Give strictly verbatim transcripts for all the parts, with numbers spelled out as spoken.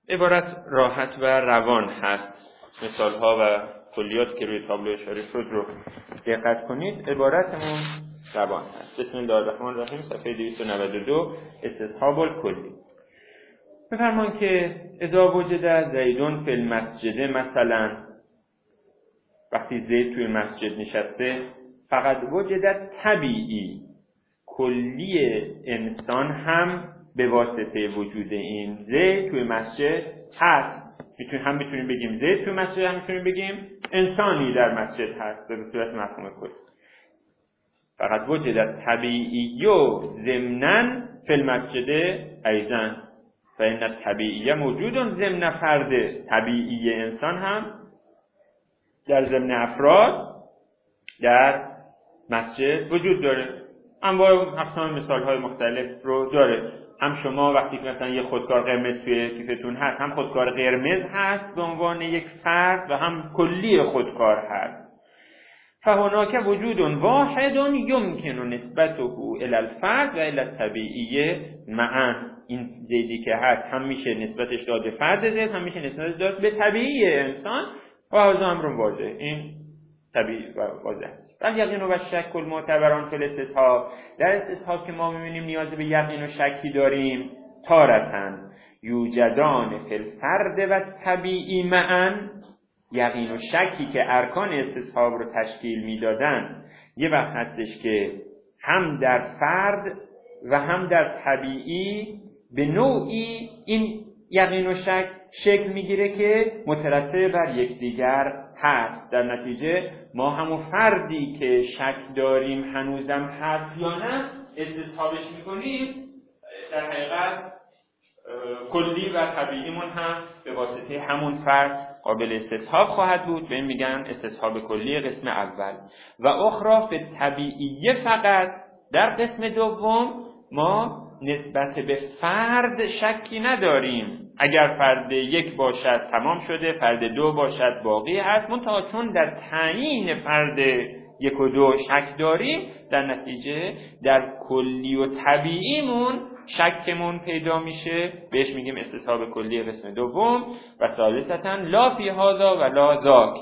عبارت راحت و روان هست. مثال ها و کلیات که روی تابلو اشاره شد رو دقت کنید. عبارتمون روان هست. بسم الله الرحمن الرحیم. صفحه دویست و نود و دو. استصحاب الکلی. بفرمان که اذا وجد زیدون فی المسجد، مثلا وقتی زید توی مسجد نشسته، فقط وجد طبیعی، کلی انسان هم به واسطه وجود این زید توی مسجد هست. میتونیم هم میتونیم بگیم زید توی مسجد، هم میتونیم بگیم انسانی در مسجد هست به صورت مفهوم کلی. فقط وجد طبیعی و ضمناً فی المسجد ایضاً فإن الطبیعی موجود ضمن فرد. طبیعی انسان هم در ضمن افراد در مسجد وجود داره. انواع اقسام مثال های مختلف رو داره. هم شما وقتی که مثلا یه خودکار قرمز توی کیفتون هست، هم خودکار قرمز هست به عنوان یک فرد و هم کلی خودکار هست. فهناک وجود واحد یمکن نسبته الی الفرد و الی الطبیعی معا. این زیدی که هست هم میشه نسبتش داد به فرد زید، هم میشه نسبتش داد به طبیعی انسان. و از امر واضح، این طبیعی و واضح. و یقین و شک المعتبران فی الاستصحاب، در استصحاب که ما می‌بینیم نیاز به یقین و شکی داریم، تارتن یوجدان فی الفرد و طبیعی معا. یقین و شکی که ارکان استصحاب رو تشکیل میدادن یه وقت هستش که هم در فرد و هم در طبیعی به نوعی این یقین و شک شکل میگیره که مترتب بر یکدیگر هست. در نتیجه ما همون فردی که شک داریم هنوزم هست یا نه استصحابش میکنیم، در حقیقت کلی و طبیعیمون هم به واسطه همون فرد قابل استصحاب خواهد بود. به این میگن استصحاب کلی قسم اول. و اخرى فی طبیعیه فقط. در قسم دوم ما نسبت به فرد شکی نداریم. اگر فرد یک باشد تمام شده، فرد دو باشد باقی هست. منتها چون در تعیین فرد یک و دو شک داریم، در نتیجه در کلی و طبیعیمون شکمون پیدا میشه. بهش میگیم استصحاب کلی قسم دوم. و ثالثاً لا فی هذا و لا ذاک.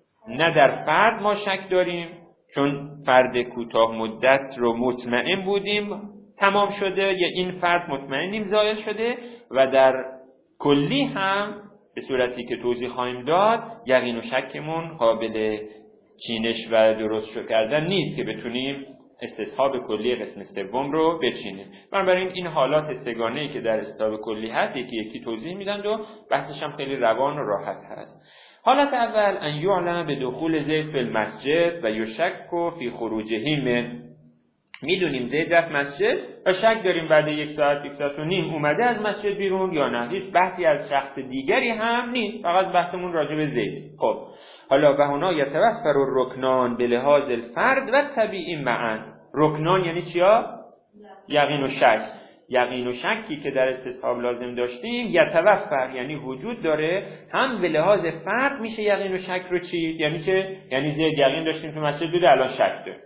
نه در فرد ما شک داریم چون فرد کوتاه مدت رو مطمئن بودیم تمام شده، یا این فرد مطمئنیم زائل شده. و در کلی هم به صورتی که توضیح خواهیم داد یقین و شکمون قابل چینش و درست کردن نیست که بتونیم استصحاب کلی قسم سوم رو بچینیم. بنابراین این حالات سگانه‌ای که در استصحاب کلی هست یکی یکی توضیح میدن و بحثش هم خیلی روان و راحت هست. حالت اول ان یعلم به دخول زید فی المسجد و یشک فی خروجه من. میدونیم زید رفت مسجد و شک داریم بعد یک ساعت یک ساعت و نیم اومده از مسجد بیرون یا نه. هیچ بحثی از شخص دیگری هم نیست، فقط بحثمون راجع به زید. خب حالا و هنا یتوفر الرکنان به لحاظ الفرد و طبیعی معا. رکنان یعنی چیا؟ یقین و شک. یقین و شکی که در استصحاب لازم داشتیم یتوفر یعنی وجود داره، هم به لحاظ فرد میشه یقین و شک رو چید. یعنی چه؟ یعنی زید یقین داشتیم تو مسجد بوده الان شک داره.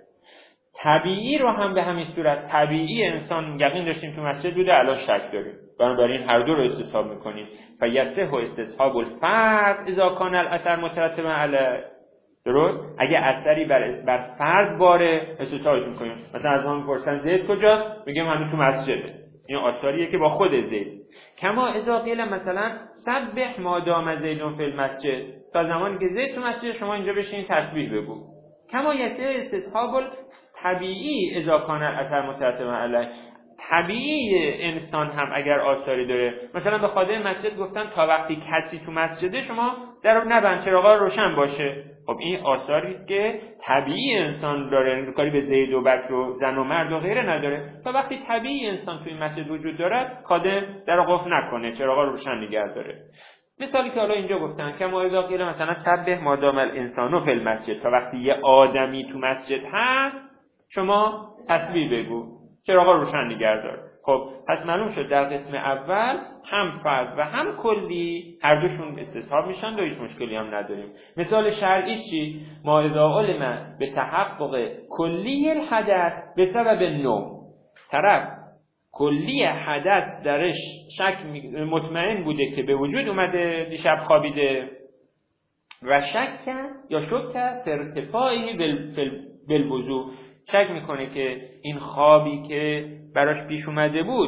طبیعی رو هم به همین صورت، طبیعی انسان یقین داشتیم تو مسجد بوده الان شک داریم. بنابراین هر دو رو استصحاب میکنیم. فیصح و استصحاب الفرد اذا کان الاثر مترتبا علی. درست؟ اگه اثری بر بر فرد باره استصحابش میکنیم. مثلا از ما میپرسن زید کجاست؟ میگیم همین تو مسجده. این آثاریه که با خود زید. کما اذا قیل مثلا سبح ما دام زید فی المسجد. تا زمانی که زید تو مسجد شما اینجا بشین تسبیح بگو. کما یصح استصحاب طبیعی اذا کان اثر مترتب علیه. طبیعی انسان هم اگر آثاری داره، مثلا به خادم مسجد گفتن تا وقتی کسی تو مسجده شما در رو نبند، چراغا روشن باشه. خب این آثاری است که طبیعی انسان داره، کاری به زید و بکر و زن و مرد و غیره نداره. تا وقتی طبیعی انسان توی مسجد وجود دارد خادم در رو قفل نکنه، چراغا روشن نگه داره. مثالی که حالا اینجا گفتن که ما اذا قیل مثلا سبح ما دام الانسان فی المسجد، تا وقتی یه آدمی تو مسجد هست شما تسبیح بگو، چراغا روشن نگه دار. خب پس معلوم شد در قسم اول هم فرد و هم کلی هر دوشون استصحاب میشن و هیچ مشکلی هم نداریم. مثال شرعیش چی؟ ما اذا علم به تحقق کلی الحدث به سبب نوم. طرف کلی حدث درش شک مطمئن بوده که به وجود اومده دیشب خوابیده و شک کرد یا شک کرد ارتفاعی بالوضوء، شک میکنه که این خوابی که براش پیش اومده بود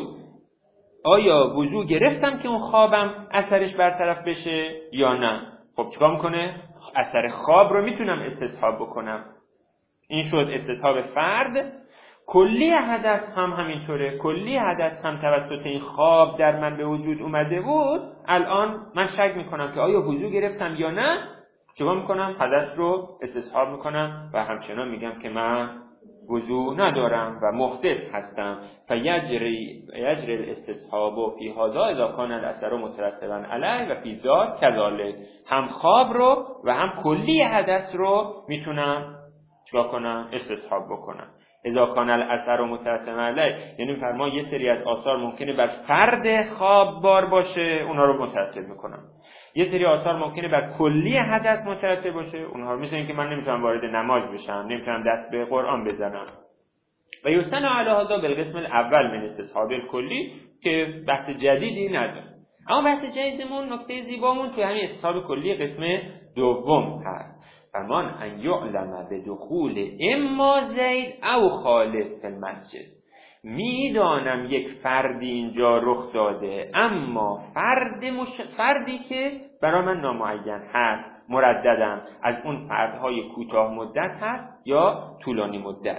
آیا وضوء گرفتم که اون خوابم اثرش برطرف بشه یا نه. خب چیکار میکنه؟ اثر خواب رو میتونم استصحاب بکنم. این شد استصحاب فرد. کلی حدث هم همینطوره. کلی حدث هم توسط این خواب در من به وجود اومده بود، الان من شک میکنم که آیا وضوء گرفتم یا نه، چیکار میکنم؟ حدث رو استصحاب میکنم و همچنان میگم که من وضوء ندارم و محدث هستم. فیجری یجری الاستصحاب فی هذا اذا کان الاثر مترتبا علیه و فی ذاک کذالک. هم خواب رو و هم کلی حدث رو میتونم چیکار کنم؟ استصحاب بکنم. اذا کان الاثر مترتبا علیه یعنی فرما یه سری از آثار ممکنه بر فرد خواب بار باشه، اونها رو مترتب میکنم. یه سری آثار ممکنه بر کلی حدث مترتب باشه، اونها رو مثل اینکه من نمیتونم وارد نماز بشم، نمیتونم دست به قرآن بزنم. و یستن علی هذا بالقسم الاول من استصحاب الکلی که بحث جدیدی نداره. اما بحث جدیدمون، نکته زیبامون توی همین استصحاب کلی قسم دوم هست. فرمان ان یعلم بدخول اما زید او خالد فی المسجد. میدانم یک فردی اینجا رخ داده، اما فرد مش... فردی که برای من نامعین هست، مرددم، از اون فردهای کوتاه مدت هست یا طولانی مدت.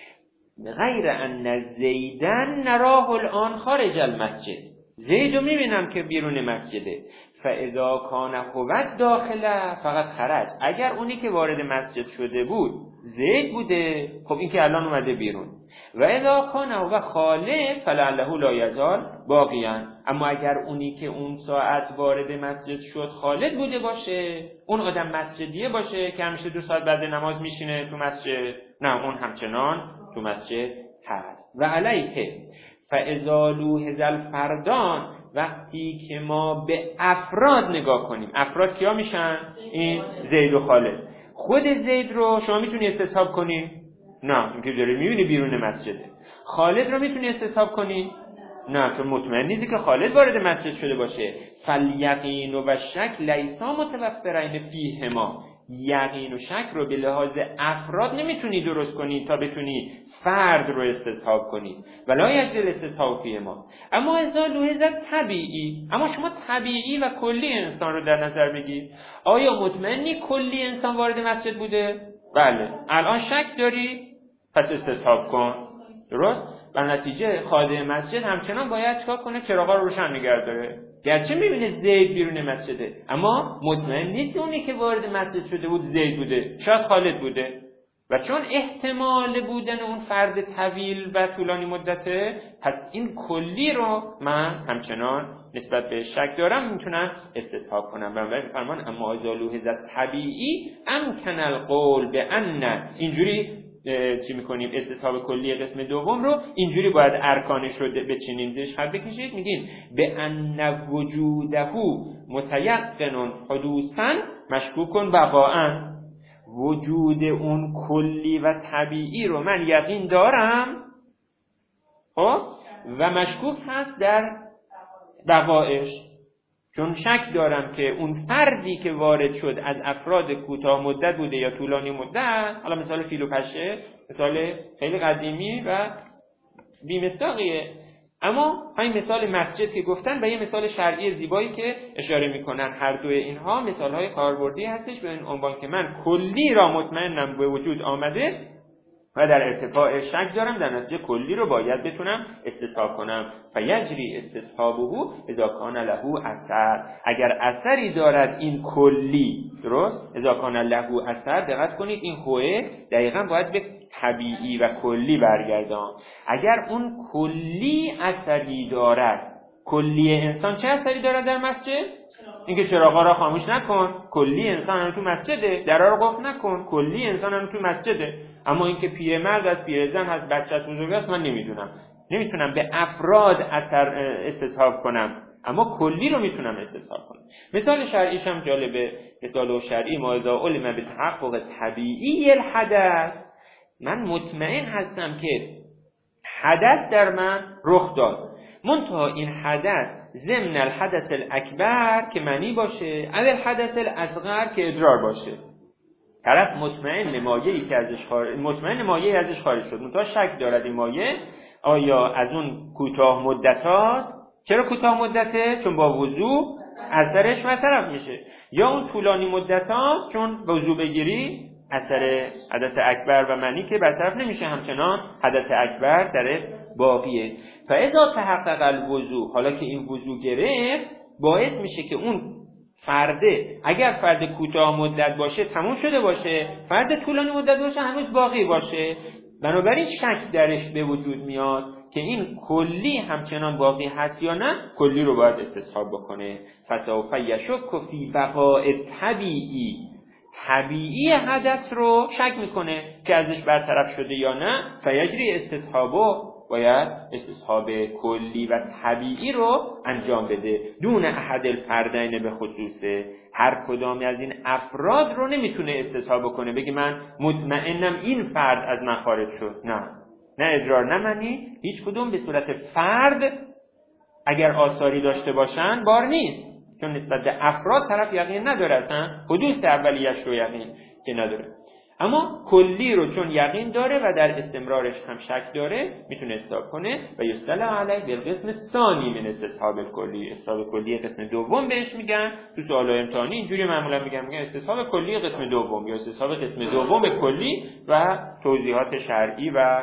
غیر ان زیدن نراه الان خارج المسجد. زیدو میبینم که بیرون مسجده. فاذا کان هو داخله فقط خرج. اگر اونی که وارد مسجد شده بود زید بوده، خب این که الان اومده بیرون. و اذا کان هو خالد فلعله لا یزال باقیا. اما اگر اونی که اون ساعت وارد مسجد شد خالد بوده باشه، اون آدم مسجدیه باشه که همیشه دو ساعت بعد نماز میشینه تو مسجد، نه، اون همچنان تو مسجد هست. و علیه فاذا لوحظ الفردان، وقتی که ما به افراد نگاه کنیم، افراد کیا میشن؟ این زید و خالد. خود زید رو شما میتونی استصحاب کنی؟ نه، اینکه داری میبینی بیرون مسجده. خالد رو میتونی استصحاب کنی؟ نه، چون مطمئن نیستی که خالد وارد مسجد شده باشه. فالیقین و شک لیسا متوفرین فیهما. یقین و شک رو به لحاظ افراد نمیتونی درست کنی تا بتونی فرد رو استصحاب کنی. ولا یجوز استصحاب فیهما. اما اذا لوحظ طبیعی، اما شما طبیعی و کلی انسان رو در نظر بگیر. آیا مطمئنی کلی انسان وارد مسجد بوده؟ بله. الان شک داری؟ پس استصحاب کن. درست؟ و نتیجه خادم مسجد همچنان باید چیکار کنه؟ چراغا رو روشن نگه داره. گرچه میبینه زید بیرون مسجده، اما مطمئن نیست اونی که وارد مسجد شده بود زید بوده، شاید خالد بوده. و چون احتمال بودن اون فرد طویل و طولانی مدته، پس این کلی رو من همچنان نسبت به شک دارم میتونم استصحاب کنم. بنابراین فرمان اما اذا لوحظ طبیعی امکن القول به ان، اینجوری چی میکنیم؟ استصحاب کلی قسم دوم رو اینجوری باید ارکانش رو بچینیم، زیرش خط بکشید. میگیم به ان وجوده متیقن حدوثا مشکوک بقاء. وجود اون کلی و طبیعی رو من یقین دارم، خب، و مشکوک هست در بقایش، چون شک دارم که اون فردی که وارد شد از افراد کوتاه مدت بوده یا طولانی مدت. حالا مثال فیل و پشه مثال خیلی قدیمی و بی‌مصداقیه، اما همین مثال مسجد که گفتن و یه مثال شرعی زیبایی که اشاره میکنن، هر دوی اینها مثالهای کاربردی هستش به این عنوان که من کلی را مطمئنم به وجود آمده و در ارتفاع شک دارم، در نتیجه کلی رو باید بتونم استصحاب کنم. فیجری استصحابه اذا کان له اثر. اگر اثری دارد این کلی، درست؟ اذا کان له اثر، دقت کنید این هوه دقیقاً باید به طبیعی و کلی برگردان. اگر اون کلی اثری دارد، کلی انسان چه اثری دارد در مسجد؟ اینکه چراغا را خاموش نکن، کلی انسان هم تو مسجده. درا رو قفل نکن، کلی انسان هم تو مسجده. اما اینکه پیرمرد از پیرزن هست، بچه از بزرگ است، من نمیدونم، نمیتونم به افراد اثر استصحاب کنم، اما کلی رو میتونم استصحاب کنم. مثال شرعیش هم جالبه. مثال شرعی ما اذا علم به تحقق طبیعی الحدث، من مطمئن هستم که حدث در من رخ داد، منتها این حدث ضمن الحدث الاکبر که معنی باشه، اول الحدث الاصغر که ادرار باشه. طرف مطمئن مایه‌ای که ازش خارج مطمئن مایه‌ای ازش خارج شد، منتها شک دارد این مایه آیا از اون کوتاه مدتاست. چرا کوتاه مدته؟ چون با وضو اثرش برطرف میشه. یا اون طولانی مدتاست چون وضو بگیری اثر حدث اکبر و معنی که برطرف نمیشه، همچنان حدث اکبر در باقیه. فاذا تحقق الوضو، حالا که این وضو گرفت باعث میشه که اون فرده، اگر فرد کوتاه مدت باشه تموم شده باشه، فرد طولانی مدت باشه هنوز باقی باشه. بنابراین شک درش به وجود میاد که این کلی همچنان باقی هست یا نه، کلی رو باید استصحاب بکنه. فسوف یشک فی بقاء طبیعی، طبیعی حدث رو شک میکنه که ازش برطرف شده یا نه. فیجری استصحابو، باید استصحاب کلی و طبیعی رو انجام بده. دون احد الفردین به خصوصه، هر کدامی از این افراد رو نمیتونه استصحاب کنه بگه من مطمئنم این فرد از من خارج شد. نه نه ادرار نه منی، هیچ کدوم به صورت فرد اگر آثاری داشته باشن بار نیست، چون نسبت به افراد طرف یقین نداره، اصلا حدوث اولیش رو یقین که نداره. اما کلی رو چون یقین داره و در استمرارش هم شک داره میتونه استصحاب کنه. و یستدل علیه بالقسم الثانی من استصحاب الکلی، استصحاب کلی قسم دوم بهش میگن. تو سوالای امتحانی اینجوری معمولا میگن میگن استصحاب کلی قسم دوم یا استصحاب قسم دوم کلی و توضیحات شرعی و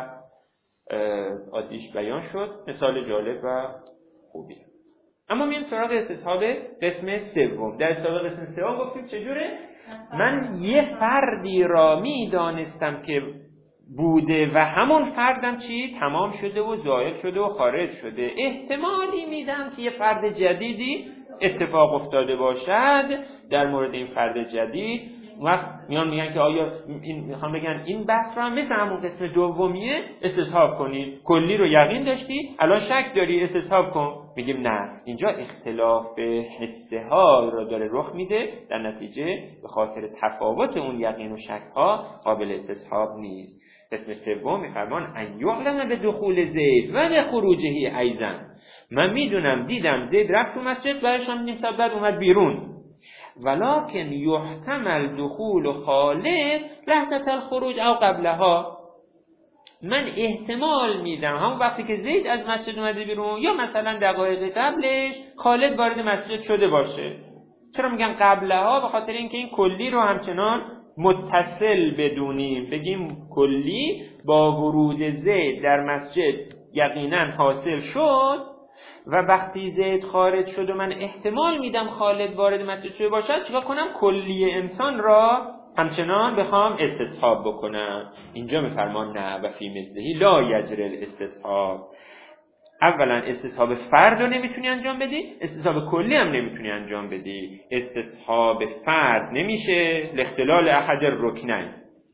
عادیش بیان شد. مثال جالب و خوبی. اما میان سراغ استصحاب قسم سوم. در استصحاب قسم سوم گفتیم چجوره؟ من یه فردی را میدانستم که بوده و همون فردم چی؟ تمام شده و زائل شده و خارج شده. احتمالی میدم که یه فرد جدیدی اتفاق افتاده باشد در مورد این فرد جدید. وقت میان میگن که آیا این میخوام بگن این بحث رو هم مثل همون قسم دومیه استصحاب کنید. کلی رو یقین داشتی، الان شک داری، استصحاب کن. میگیم نه، اینجا اختلاف حسه ها را داره رخ میده، در نتیجه به خاطر تفاوت اون یقین و شک ها قابل استصحاب نیست. قسم سوم میفرمان ان یعلم به دخول زید و به خروجه ایضا. من میدونم دیدم زید رفت تو مسجد، بعدش هم نیم ساعت بعد اومد بیرون. ولکن یحتمل دخول خالد لحظه الخروج او قبلها. من احتمال میدم همون وقتی که زید از مسجد اومده بیرون یا مثلا دقایق قبلش خالد وارد مسجد شده باشه. چرا میگم قبلها؟ به خاطر اینکه این کلی رو همچنان متصل بدونیم، بگیم کلی با ورود زید در مسجد یقینا حاصل شد و وقتی زید خارج شد و من احتمال میدم خالد وارد مسجد شده باشد، چیکار کنم؟ کلی انسان را همچنان بخوام استصحاب بکنم. اینجا میفرمان نه و فی مثلهی لا یجری الاستصحاب. اولا استصحاب فرد رو نمیتونی انجام بدی، استصحاب کلی هم نمیتونی انجام بدی. استصحاب فرد نمیشه لاختلال احد الرکنین،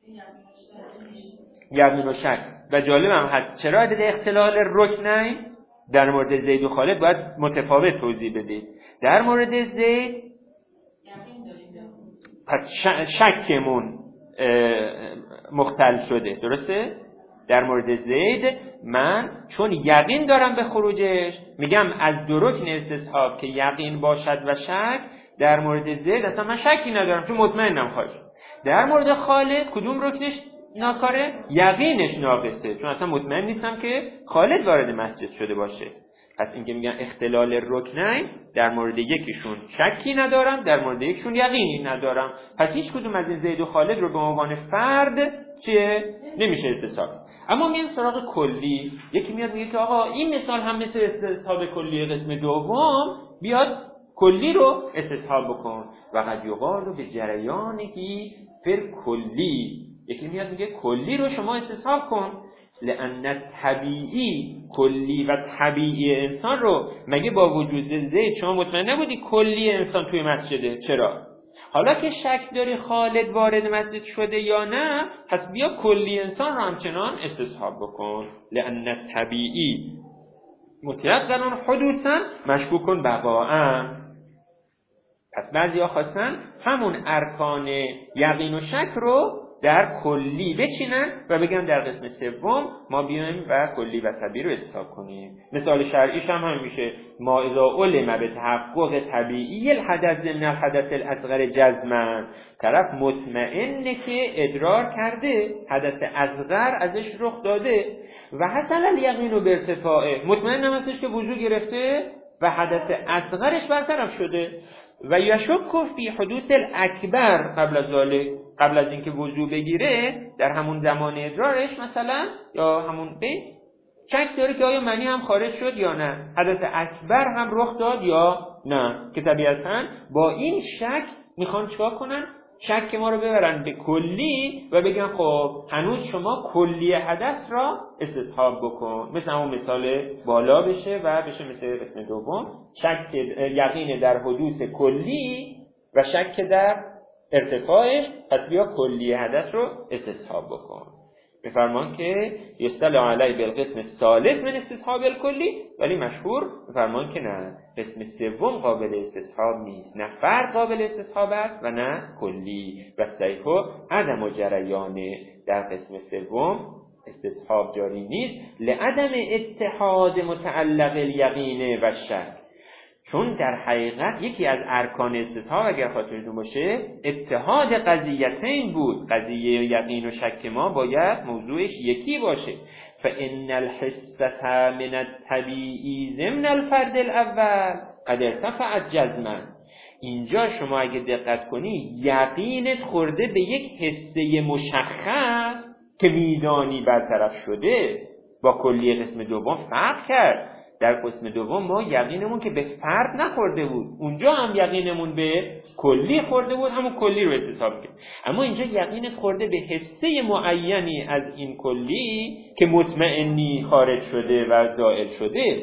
یقین و شک. و جالب هم هست چرا عدد اختلال رکنین در مورد زید و خالد باید متفاوت توضیح بدید. در مورد زید پس شکمون مختل شده، درسته؟ در مورد زید من چون یقین دارم به خروجش میگم از دو رکن استصحاب که یقین باشد و شک، در مورد زید اصلا من شکی ندارم چون مطمئنم خواهد. در مورد خالد کدوم رکنش ناکاره؟ یقینش ناقصه، چون اصلا مطمئن نیستم که خالد وارد مسجد شده باشه. پس اینکه میگن اختلال رکنین، در مورد یکیشون شکی ندارم، در مورد یکیشون یقینی ندارم. پس هیچ کدوم از این زید و خالد رو به عنوان فرد چیه؟ نمیشه استصحاب. اما میان سراغ کلی. یکی میاد میگه که آقا این مثال هم مثل استصحاب کلی قسم دوم، بیاد کلی رو استصحاب بکن. و قد یقال به جریانهی فر کلی. یکی میاد میگه کلی رو شما استصحاب کن، لأن طبیعی کلی و طبیعی انسان رو مگه با وجود زید شما مطمئن نبودی کلی انسان توی مسجده؟ چرا؟ حالا که شک داری خالد وارد مسجد شده یا نه، پس بیا کلی انسان رو همچنان استصحاب بکن. لأن طبیعی متیقن حدوثا مشکوک بقاء. پس بعضی ها خواستن همون ارکان یقین و شک رو در کلی بچینن و بگن در قسم سوم ما بیایم و کلی و طبیعی رو حساب کنیم. مثال شرعیش هم همین میشه ما اذا علم به تحقق طبیعی الحدث من الحدث الاصغر جزما، طرف مطمئنه که ادرار کرده حدث اصغر ازش رخ داده و حصل الیقین به ارتفاعه، مطمئن هم هستش که وضو گرفته و حدث اصغرش برطرف شده و یشک فی حدوث الاکبر قبل از ذلک، قبل از اینکه وضو بگیره در همون زمان ادرارش مثلا یا همون به شک داره که آیا منی هم خارج شد یا نه، حدث اکبر هم رخ داد یا نه، که طبیعتاً با این شک میخوان چیکار کنن؟ شک ما رو ببرن به کلی و بگن خب هنوز شما کلی حدث را استصحاب بکن، مثل همون مثال بالا بشه و بشه مثل قسم دوم شک یقین در حدوث کلی و شک در ارتفاعش، پس بیا کلی حدث رو استصحاب بکن. بفرمان که یستدل علی بالقسم الثالث من استصحاب الکلی، ولی مشهور بفرمان که نه، قسم سوم قابل استصحاب نیست، نه فرد قابل استصحاب است و نه کلی و صحیح عدم و جریان در قسم سوم استصحاب جاری نیست لعدم اتحاد متعلق الیقین و شک، چون در حقیقت یکی از ارکان استصحاب اگر خاطرتون باشه اتحاد قضیتین بود، قضیه یقین و شک ما باید موضوعش یکی باشه. فان الحسة من الطبیعی ضمن الفرد الاول قد ارتفعت جزما، اینجا شما اگه دقت کنی یقینت خورده به یک حسه مشخص که میدانی برطرف شده، با کلی قسم دوم فرق کرد. در قسم دوم ما یقینمون که به فرد نخورده بود، اونجا هم یقینمون به کلی خورده بود، همون کلی رو استصحاب کرد. اما اینجا یقینت خورده به حسه معینی از این کلی که مطمئنی خارج شده و زائل شده.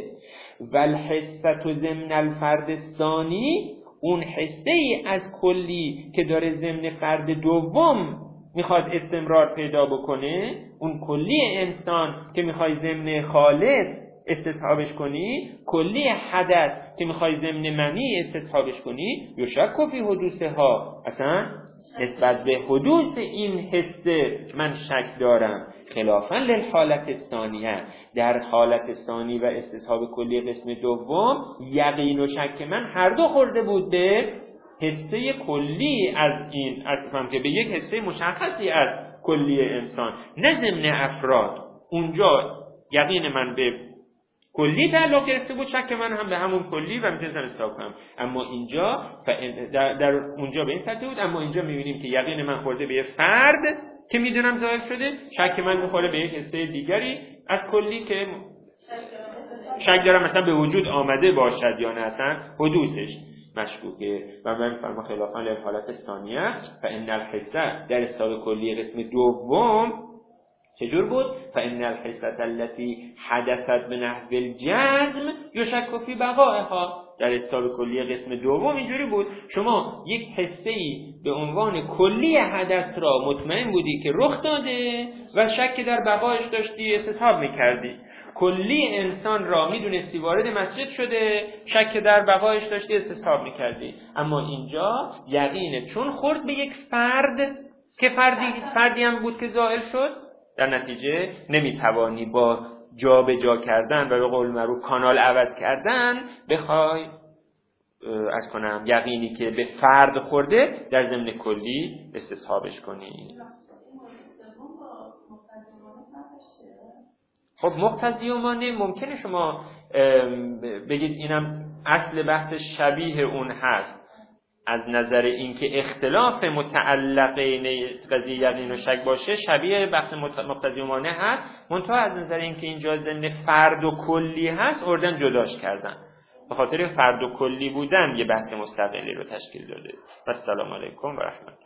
والحسة ضمن الفرد الثانی، اون حسه ای از کلی که داره ضمن فرد دوم میخواد استمرار پیدا بکنه، اون کلی انسان که میخوای ضمن خالد استصحابش کنی، کلی حدث که میخوای ضمن منی استصحابش کنی، یشک فی حدوثها، اصلا نسبت به حدوث این حسه من شک دارم، خلافا للحالت الثانیه، در حالت ثانی و استصحاب کلی قسم دوم یقین و شک من هر دو خورده بود به حسه کلی از این، اصلا که به یک حسه مشخصی از کلی انسان، نه ضمن افراد. اونجا یقین من به کلی تعلق گرفته بود، شک من هم به همون کلی و میتونستم استثاب کنم. اما اینجا در, در اونجا به این ترتیب بود، اما اینجا میبینیم که یقین من خورده به یه فرد که میدونم ظاهر شده، شک من میخوره به یک حصه دیگری از کلی که شک دارم مثلا به وجود آمده باشد یا نه، اصلا حدوثش مشکوکه. و من فرما خلافا للحالت ثانیه فان الحسه در حساب کلی قسم دوم چجور بود؟ فان الحسة التي حدثت بنحو الجزم یشک فی بقائها، در حساب کلی قسم دوم اینجوری بود شما یک حسه‌ای به عنوان کلی حدث را مطمئن بودی که رخ داده و شک در بقایش داشتی، استصحاب میکردی. کلی انسان را میدونستی وارد مسجد شده، شک در بقایش داشتی، استصحاب میکردی. اما اینجا یقینه چون خورد به یک فرد که فردی فردی هم بود که زائل شد، در نتیجه نمیتوانی با جا به جا کردن و به قول معروف کانال عوض کردن بخوای از کنم یقینی که به فرد خورده در ضمن کلی استصحابش کنی. خب مقتضی و مانع ممکنه شما بگید اینم اصل بحث شبیه اون هست، از نظر اینکه اختلاف متعلقین قضیه یقین و شک باشه شبیه بحث مقتضی و مانع هست، منتها از نظر اینکه اینجا ضمن فرد و کلی هست اردن جداش کردن، به خاطر فرد و کلی بودن یه بحث مستقلی رو تشکیل داده. و السلام علیکم و رحمت الله.